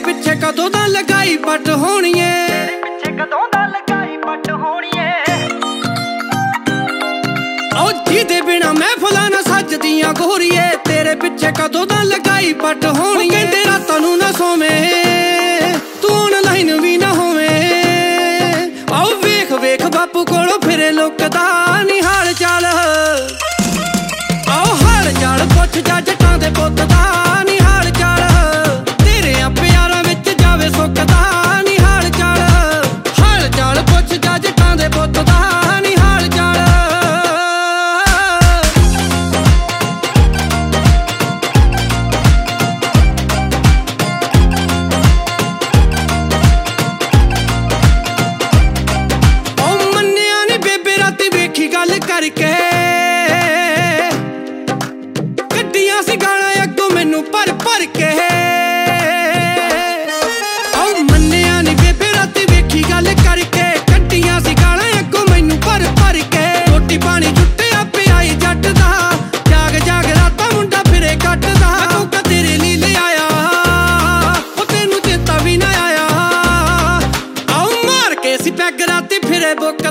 ਪਿੱਛੇ ਕਦੋਂ ਦਾ ਲਗਾਈ ਪੱਟ ਹੋਣੀ ਏ, ਪਿੱਛੇ ਕਦੋਂ ਦਾ ਲਗਾਈ ਪੱਟ ਹੋਣੀ ਏ। ਓ ਜਿਹਦੇ ਬਿਨਾ ਮਹਿਫਲਾਂ ਨਾ ਸੱਜਦੀਆਂ ਗੋਰੀਏ, ਤੇਰੇ ਪਿੱਛੇ ਕਦੋਂ ਦਾ ਲਗਾਈ ਪੱਟ ਹੋਣੀ ਏ। ਕਹਿੰਦੇ ਰਾਤਾਂ ਨੂੰ ਨਾ ਸੋਵੇਂ ਤੂੰ ਆਨਲਾਈਨ ਵੀ ਨਾ ਹੋਵੇਂ। ਆਓ ਵੇਖ ਵੇਖ ਬਾਪੂ ਕੋਲੋਂ ਫਿਰੇ ਲੁਕਦਾ ਨੀ ਹਾਲ ਚਾਲ। ਆਓ ਹਾਲ ਚਾਲ ਪੁੱਛ ਜਾ ਜੱਟਾਂ ਦੇ ਪੁੱਤ ਦਾ ਨੀ ਹਾਲ ਚਾਲ। ਤੇਰੇ ਪਿਆਰਾਂ ਵਿੱਚ ਜਾਵੇ ਸੁੱਕਦਾ ਨੀ ਹਾਲ ਚਾਲ। ਹਾਲ ਚਾਲ ਪੁੱਛ ਜਾ ਜੱਟਾਂ ਦੇ ਪੁੱਤ ਦਾ ਨੀ ਹਾਲ ਚਾਲ। ਉਹ ਮੰਨਿਆ ਨੀ ਬੇਬੇ ਰਾਤੀ ਵੇਖੀ ਗੱਲ ਕਰਕੇ, ਕੱਢੀਆਂ ਸੀ ਗਾਲਾਂ ਅੱਗੋਂ ਮੈਨੂੰ ਭਰ ਭਰ ਕੇ। ਉਹ ਮੰਨਿਆ ਨੀ ਬੇਬੇ ਰਾਤੀ ਵੇਖੀ ਗੱਲ ਕਰਕੇ, ਕੱਢੀਆਂ ਸੀ ਗਾਲਾਂ ਅੱਗੋਂ ਮੈਨੂੰ ਭਰ ਭਰ ਕੇ। ਰੋਟੀ ਪਾਣੀ ਛੁੱਟਿਆ ਪਿਆਈ ਜੱਟ ਦਾ, ਜਾਗ ਜਾਗ ਰਾਤਾਂ ਮੁੰਡਾ ਫਿਰੇ ਕੱਟਦਾ। ਕੋਕਾ ਤੇਰੇ ਲਈ ਲਿਆਇਆ ਉਹ ਤੈਨੂੰ ਚੇਤਾ ਵੀ ਨਾ ਆਇਆ। ਆਓ ਮਾਰ ਕੇ ਸੀ ਪੈਗ ਰਾਤੀ ਫਿਰੇ ਬੁੱਕ